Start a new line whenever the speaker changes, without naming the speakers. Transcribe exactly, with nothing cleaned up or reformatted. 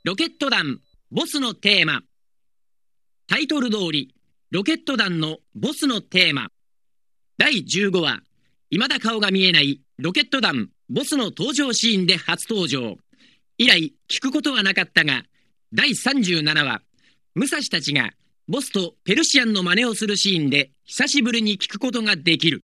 ロケット団ボスのテーマ。タイトル通り、ロケット団のボスのテーマ。だいじゅうごわ、未だ顔が見えないロケット団ボスの登場シーンで初登場。以来聞くことはなかったが、だいさんじゅうななわ、武蔵たちがボスとペルシアンの真似をするシーンで久しぶりに聞くことができる。